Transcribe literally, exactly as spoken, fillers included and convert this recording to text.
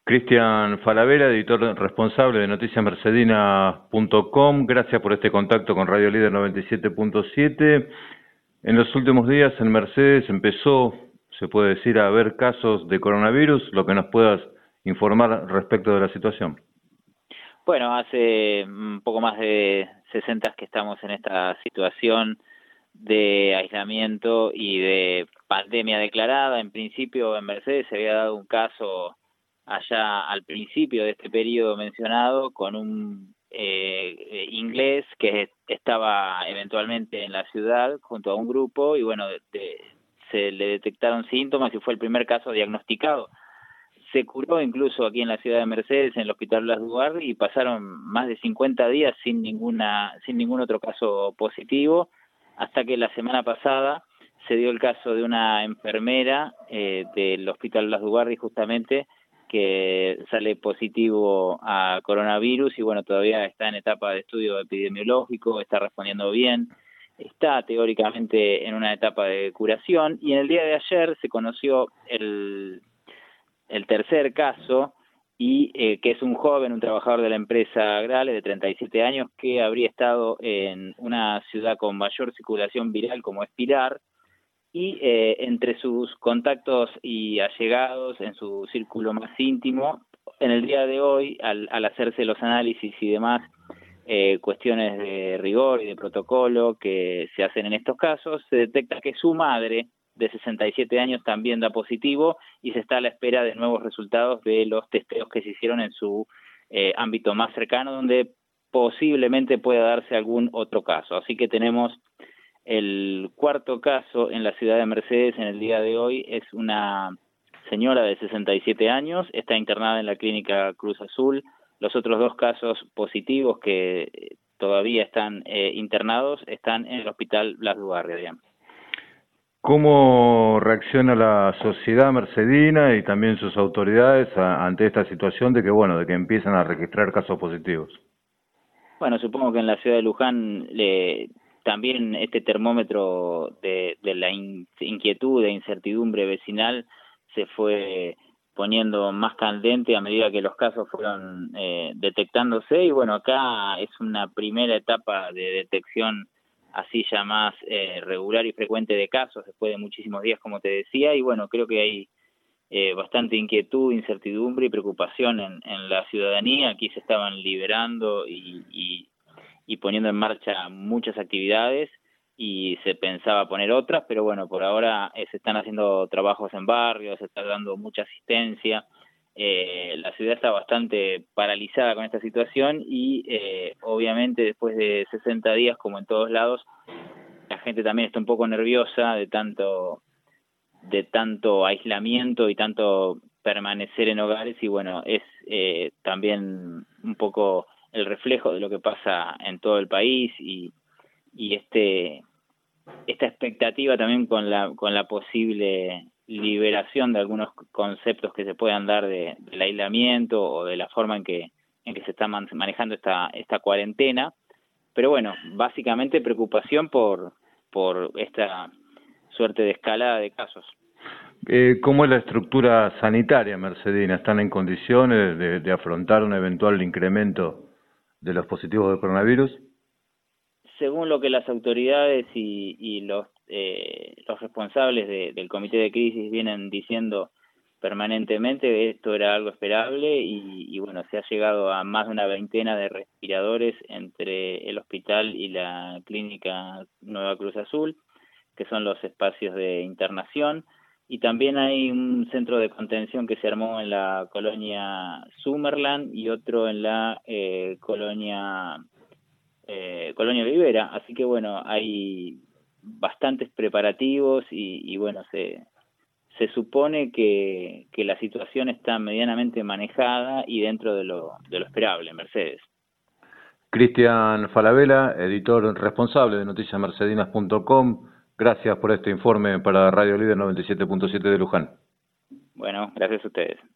Cristian Falabella, editor responsable de noticias mercedinas punto com. Gracias por este contacto con Radio Líder noventa y siete punto siete. En los últimos días en Mercedes empezó, se puede decir, a haber casos de coronavirus. Lo que nos puedas informar respecto de la situación. Bueno, hace un poco más de sesenta que estamos en esta situación de aislamiento y de pandemia declarada. En principio en Mercedes se había dado un caso allá al principio de este periodo mencionado con un eh, inglés que estaba eventualmente en la ciudad junto a un grupo y bueno, de, de, se le detectaron síntomas y fue el primer caso diagnosticado. Se curó incluso aquí en la ciudad de Mercedes, en el Hospital Blas Dugarry, y pasaron más de cincuenta días sin ninguna sin ningún otro caso positivo, hasta que la semana pasada se dio el caso de una enfermera eh, del Hospital Blas Dugarry justamente, que sale positivo a coronavirus y bueno, todavía está en etapa de estudio epidemiológico, está respondiendo bien, está teóricamente en una etapa de curación, y en el día de ayer se conoció el... el tercer caso, y eh, que es un joven, un trabajador de la empresa Grale de treinta y siete años, que habría estado en una ciudad con mayor circulación viral como es Pilar, y eh, entre sus contactos y allegados, en su círculo más íntimo, en el día de hoy, al, al hacerse los análisis y demás, eh, cuestiones de rigor y de protocolo que se hacen en estos casos, se detecta que su madre, de sesenta y siete años, también da positivo y se está a la espera de nuevos resultados de los testeos que se hicieron en su eh, ámbito más cercano, donde posiblemente pueda darse algún otro caso. Así que tenemos el cuarto caso en la ciudad de Mercedes en el día de hoy. Es una señora de sesenta y siete años, está internada en la clínica Cruz Azul. Los otros dos casos positivos que todavía están eh, internados están en el Hospital Blas Dugarry, digamos. ¿Cómo reacciona la sociedad mercedina y también sus autoridades a, ante esta situación de que, bueno, de que empiezan a registrar casos positivos? Bueno, supongo que en la ciudad de Luján le, también este termómetro de, de la in, inquietud, de incertidumbre vecinal se fue poniendo más candente a medida que los casos fueron eh, detectándose, y bueno, acá es una primera etapa de detección así ya más eh, regular y frecuente de casos después de muchísimos días, como te decía, y bueno, creo que hay eh, bastante inquietud, incertidumbre y preocupación en, en la ciudadanía. Aquí se estaban liberando y, y, y poniendo en marcha muchas actividades y se pensaba poner otras, pero bueno, por ahora eh, se están haciendo trabajos en barrios, se está dando mucha asistencia. Eh, la ciudad está bastante paralizada con esta situación y eh, obviamente después de sesenta días, como en todos lados, la gente también está un poco nerviosa de tanto de tanto aislamiento y tanto permanecer en hogares, y bueno, es eh, también un poco el reflejo de lo que pasa en todo el país y, y este esta expectativa también con la con la posible liberación de algunos conceptos que se puedan dar de, del aislamiento o de la forma en que en que se está man, manejando esta esta cuarentena. Pero bueno, básicamente preocupación por por esta suerte de escalada de casos. Eh, ¿Cómo es la estructura sanitaria mercedina? ¿Están en condiciones de, de afrontar un eventual incremento de los positivos de coronavirus? Según lo que las autoridades y, y los eh, los responsables de, del comité de crisis vienen diciendo permanentemente, esto era algo esperable y, y bueno, se ha llegado a más de una veintena de respiradores entre el hospital y la clínica Nueva Cruz Azul, que son los espacios de internación, y también hay un centro de contención que se armó en la colonia Summerland y otro en la eh, colonia Eh, Colonia Olivera, así que bueno, hay bastantes preparativos y, y bueno, se, se supone que, que la situación está medianamente manejada y dentro de lo, de lo esperable en Mercedes. Cristian Falabella, editor responsable de noticias mercedinas punto com, gracias por este informe para Radio Líder noventa y siete punto siete de Luján. Bueno, gracias a ustedes.